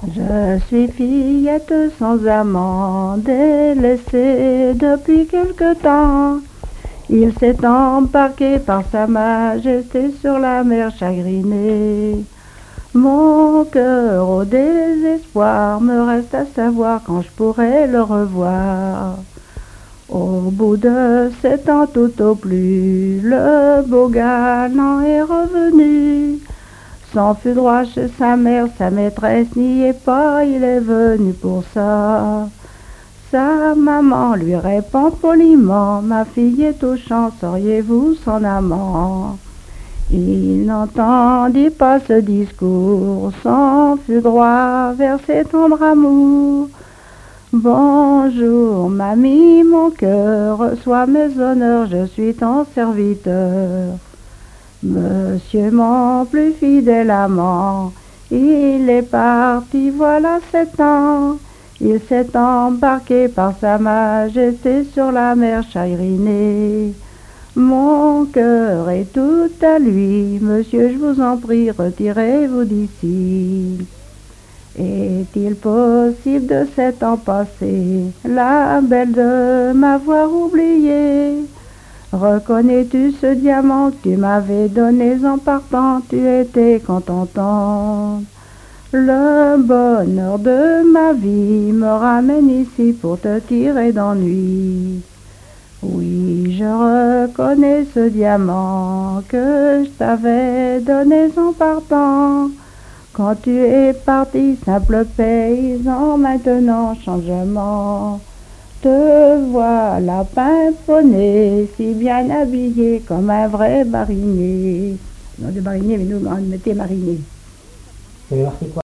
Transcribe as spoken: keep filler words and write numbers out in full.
Je suis fillette sans amant, délaissée depuis quelque temps. Il s'est embarqué par sa majesté sur la mer chagrinée. Mon cœur au désespoir me reste à savoir quand je pourrai le revoir. Au bout de sept ans tout au plus, le beau galant est revenu. S'enfuit droit chez sa mère, sa maîtresse n'y est pas, il est venu pour ça. Sa maman lui répond poliment, ma fille est au champ, seriez-vous son amant? Il n'entendit pas ce discours, s'enfuit droit vers ses tendres amours. Bonjour, mamie, mon cœur, reçois mes honneurs, je suis ton serviteur. Monsieur mon plus fidèle amant, il est parti voilà sept ans. Il s'est embarqué par sa majesté sur la mer chagrinée. Mon cœur est tout à lui, monsieur, je vous en prie, retirez-vous d'ici. Est-il possible de sept ans passés, la belle de m'avoir oublié? Reconnais-tu ce diamant que tu m'avais donné en partant? Tu étais contente. Le bonheur de ma vie me ramène ici pour te tirer d'ennui. Oui, je reconnais ce diamant que je t'avais donné en partant. Quand tu es parti, simple paysan, maintenant changement. Te voilà pimponné, si bien habillé comme un vrai marinier. Non, de marinier, mais nous, on mettait marinier. Vous avez marqué quoi?